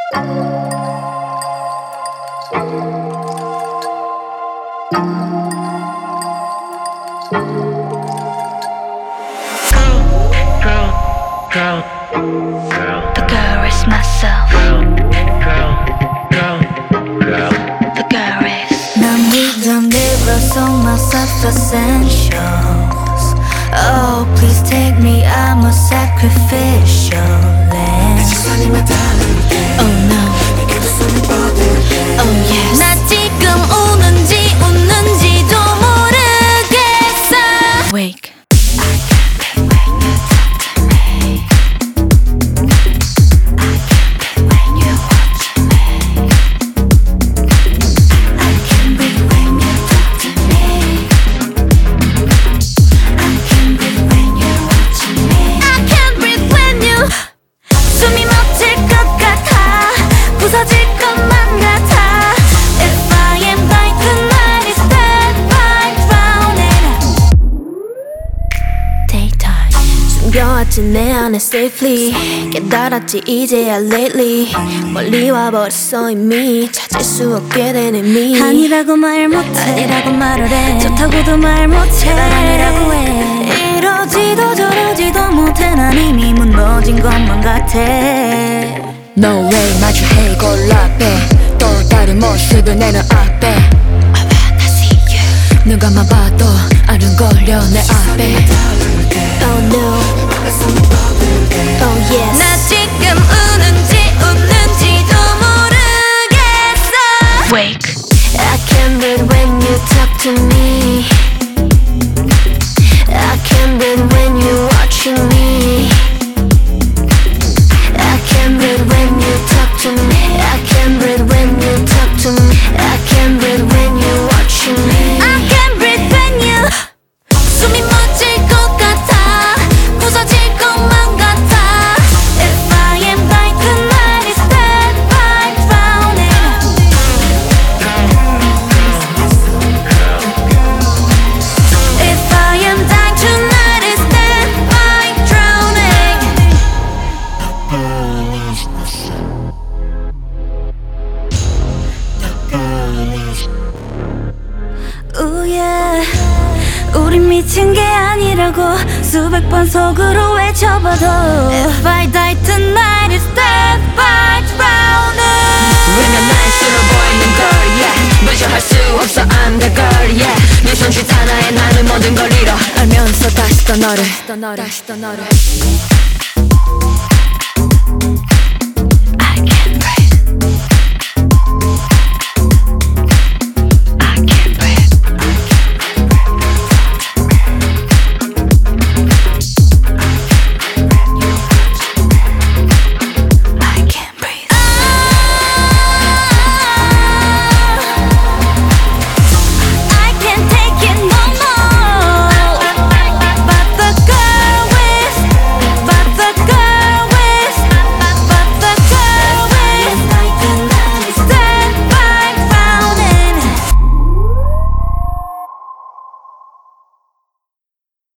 The girl is myself. The girl is. 난 믿음 빌어서 myself essentials. Oh, please take me, I'm a sacrificial lamb. Oh no. Oh yes. 나 지금 우는지 웃는지도 모르겠어. Wake. 숨겨왔지 내 안에 safely 깨달았지 이제야 lately 멀리 와버렸어 이미 찾을 수 없게 된 의미 아니라고 말 못해 아니라고 말을 해 좋다고도 말 못해 제발 아니라고 해 이러지도 저러지도 못해 난 이미 무너진 것만 같아 No way 마주해 골라 빼또 다른 모습을 내는 앞에 누가만 봐도 아른거려 내 앞에 Oh no Oh yes 나 지금 우는지 웃는지도 모르겠어 Wake I can't breathe when you talk to me I can't breathe when you're watching me I can't breathe when you talk to me I can't breathe when you talk to me I can't breathe when you're watching me I can't breathe when you 숨이 멎을 것 같아 부서질 것만 같아 If I am dying tonight it's dead by drowning If I am dying tonight it's dead by drowning Ooh yeah 우린 미친 게 아니라고 수백 번 속으로 외쳐봐도 If I die tonight it's death by drowning 왜냐 나의 싫어 보이는 걸 yeah 무시할 수 없어 I'm the girl yeah 네 손짓 하나에 나는 모든 걸 잃어 알면서 다시 또 너를